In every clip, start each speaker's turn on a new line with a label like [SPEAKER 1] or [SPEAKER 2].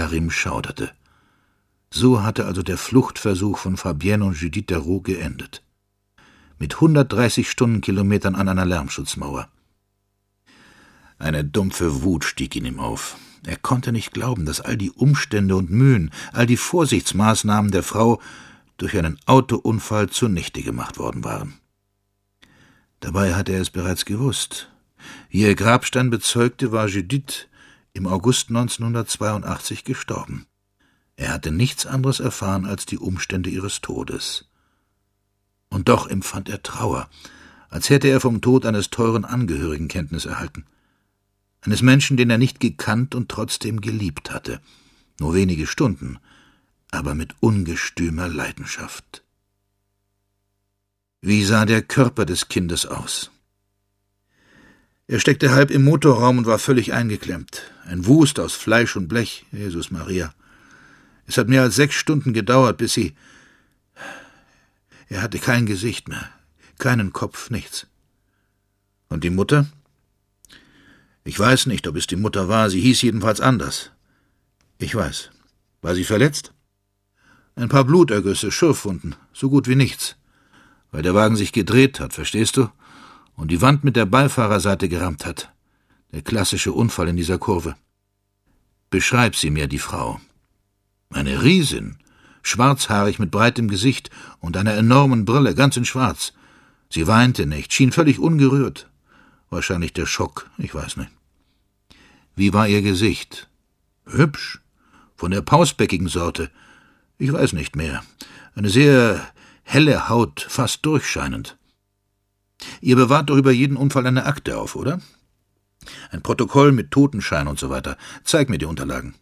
[SPEAKER 1] Karim schauderte. So hatte also der Fluchtversuch von Fabienne und Judith Theroux geendet. Mit 130 Stundenkilometern an einer Lärmschutzmauer. Eine dumpfe Wut stieg in ihm auf. Er konnte nicht glauben, dass all die Umstände und Mühen, all die Vorsichtsmaßnahmen der Frau durch einen Autounfall zunichte gemacht worden waren. Dabei hatte er es bereits gewusst. Wie ihr Grabstein bezeugte, war Judith im August 1982 gestorben. Er hatte nichts anderes erfahren als die Umstände ihres Todes. Und doch empfand er Trauer, als hätte er vom Tod eines teuren Angehörigen Kenntnis erhalten. Eines Menschen, den er nicht gekannt und trotzdem geliebt hatte. Nur wenige Stunden, aber mit ungestümer Leidenschaft. Wie sah der Körper des Kindes aus? Er steckte halb im Motorraum und war völlig eingeklemmt. Ein Wust aus Fleisch und Blech, Jesus Maria. Es hat mehr als 6 Stunden gedauert, bis sie... Er hatte kein Gesicht mehr, keinen Kopf, nichts. Und die Mutter? Ich weiß nicht, ob es die Mutter war, sie hieß jedenfalls anders. Ich weiß. War sie verletzt? Ein paar Blutergüsse, Schürfwunden, so gut wie nichts. Weil der Wagen sich gedreht hat, verstehst du? Und die Wand mit der Beifahrerseite gerammt hat. Der klassische Unfall in dieser Kurve. Beschreib sie mir, die Frau. Eine Riesin, schwarzhaarig mit breitem Gesicht und einer enormen Brille, ganz in schwarz. Sie weinte nicht, schien völlig ungerührt. Wahrscheinlich der Schock, ich weiß nicht. Wie war ihr Gesicht? Hübsch, von der pausbäckigen Sorte. Ich weiß nicht mehr. Eine sehr helle Haut, fast durchscheinend. Ihr bewahrt doch über jeden Unfall eine Akte auf, oder? Ein Protokoll mit Totenschein und so weiter. Zeig mir die Unterlagen.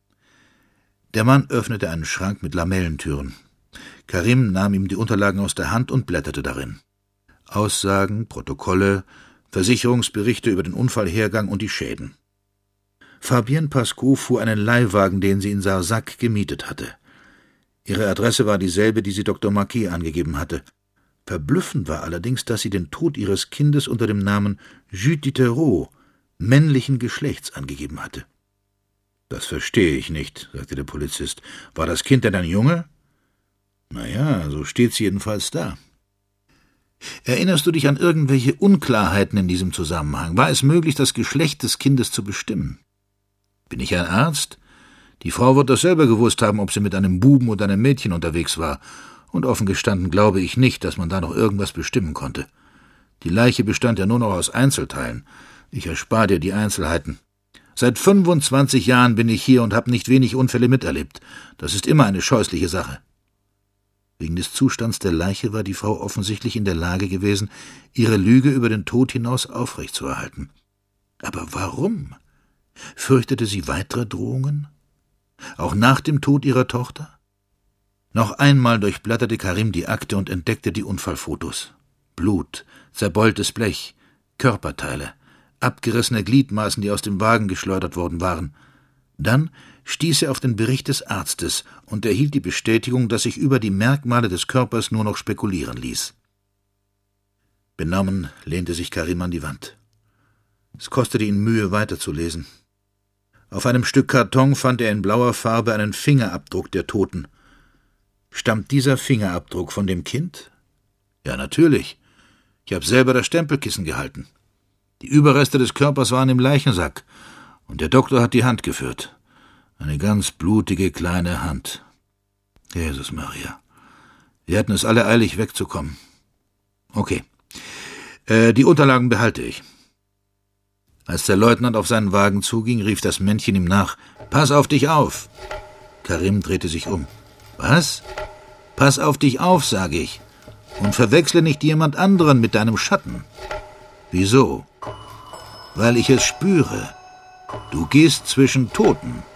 [SPEAKER 1] Der Mann öffnete einen Schrank mit Lamellentüren. Karim nahm ihm die Unterlagen aus der Hand und blätterte darin. Aussagen, Protokolle, Versicherungsberichte über den Unfallhergang und die Schäden. Fabienne Pascaud fuhr einen Leihwagen, den sie in Sarsac gemietet hatte. Ihre Adresse war dieselbe, die sie Dr. Marquis angegeben hatte. Verblüffend war allerdings, dass sie den Tod ihres Kindes unter dem Namen Judith Theroux, männlichen Geschlechts, angegeben hatte. »Das verstehe ich nicht«, sagte der Polizist. »War das Kind denn ein Junge?« »Naja, so steht's jedenfalls da.« »Erinnerst du dich an irgendwelche Unklarheiten in diesem Zusammenhang? War es möglich, das Geschlecht des Kindes zu bestimmen?« »Bin ich ein Arzt? Die Frau wird das selber gewusst haben, ob sie mit einem Buben oder einem Mädchen unterwegs war. Und offen gestanden glaube ich nicht, dass man da noch irgendwas bestimmen konnte. Die Leiche bestand ja nur noch aus Einzelteilen. Ich erspare dir die Einzelheiten. Seit 25 Jahren bin ich hier und habe nicht wenig Unfälle miterlebt. Das ist immer eine scheußliche Sache.« Wegen des Zustands der Leiche war die Frau offensichtlich in der Lage gewesen, ihre Lüge über den Tod hinaus aufrechtzuerhalten. Aber warum? Fürchtete sie weitere Drohungen? Auch nach dem Tod ihrer Tochter? Noch einmal durchblätterte Karim die Akte und entdeckte die Unfallfotos. Blut, zerbeultes Blech, Körperteile, abgerissene Gliedmaßen, die aus dem Wagen geschleudert worden waren. Dann stieß er auf den Bericht des Arztes und erhielt die Bestätigung, dass sich über die Merkmale des Körpers nur noch spekulieren ließ. Benommen lehnte sich Karim an die Wand. Es kostete ihn Mühe, weiterzulesen. Auf einem Stück Karton fand er in blauer Farbe einen Fingerabdruck der Toten. Stammt dieser Fingerabdruck von dem Kind? Ja, natürlich. Ich habe selber das Stempelkissen gehalten. Die Überreste des Körpers waren im Leichensack, und der Doktor hat die Hand geführt. Eine ganz blutige kleine Hand. Jesus Maria. Wir hatten es alle eilig, wegzukommen. Okay. Die Unterlagen behalte ich. Als der Leutnant auf seinen Wagen zuging, rief das Männchen ihm nach: »Pass auf dich auf!« Karim drehte sich um. »Was?« »Pass auf dich auf, sage ich, und verwechsle nicht jemand anderen mit deinem Schatten.« »Wieso?« »Weil ich es spüre. Du gehst zwischen Toten.«